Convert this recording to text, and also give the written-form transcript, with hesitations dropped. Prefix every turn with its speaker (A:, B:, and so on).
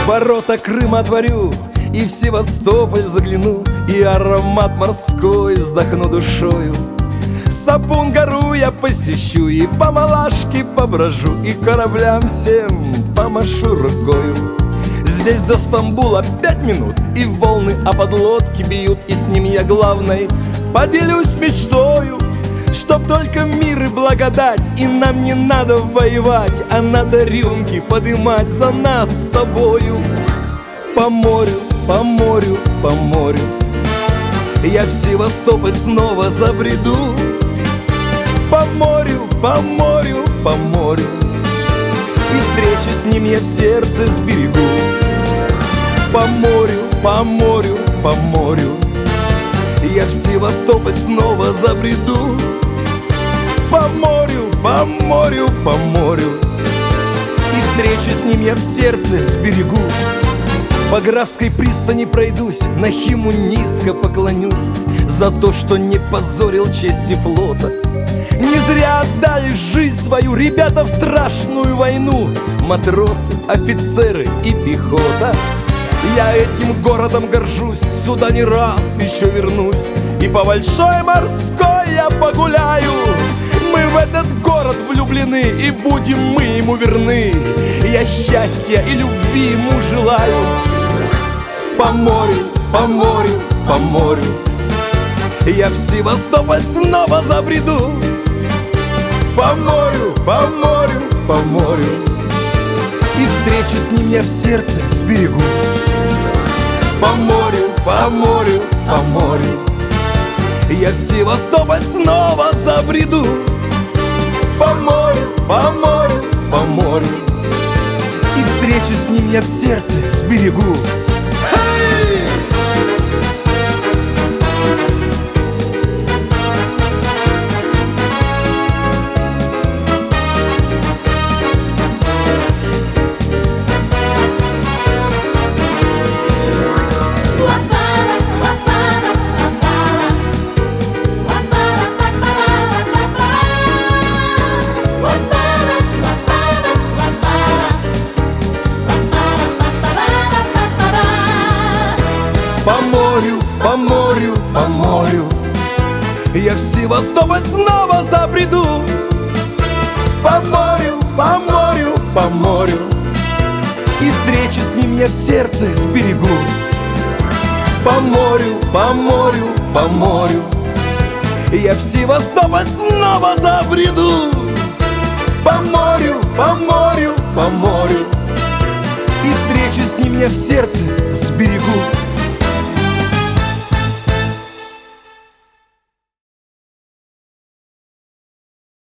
A: ворота Крыма отворю, и в Севастополь загляну, и аромат морской вздохну душою. Сапун-гору я посещу, и по Малашке поброжу, и кораблям всем помашу рукою. Здесь до Стамбула 5 минут, и волны о подлодке бьют, и с ним я главной поделюсь мечтою. Чтоб только мир и благодать, и нам не надо воевать, а надо рюмки подымать за нас с тобою. По морю, по морю, по морю я в Севастополь снова забреду. По морю, по морю, по морю, и встречу с ним я в сердце сберегу. По морю, по морю, по морю я в Севастополь снова забреду. По морю, по морю, по морю, и встречу с ним я в сердце сберегу. По Графской пристани пройдусь, на Химу низко поклонюсь за то, что не позорил чести флота. Не зря отдали жизнь свою ребята в страшную войну, матросы, офицеры и пехота. Я этим городом горжусь, сюда не раз еще вернусь, и по Большой Морской я погуляю. Мы в этот город влюблены, и будем мы ему верны. Я счастья и любви ему желаю. По морю, по морю, по морю я в Севастополь снова забреду. По морю, по морю, по морю, и встречу с ним я в сердце сберегу. По морю, по морю, по морю я в Севастополь снова забреду. По морю, по морю, по морю, и встречу с ним я в сердце сберегу. По морю, по морю, по морю я в Севастополь снова забреду. По морю, по морю, по морю, и встречу с ним я в сердце сберегу. По морю, по морю, по морю я в Севастополь снова забреду. По морю, по морю, по морю, и встречу с ним я в сердце сберегу.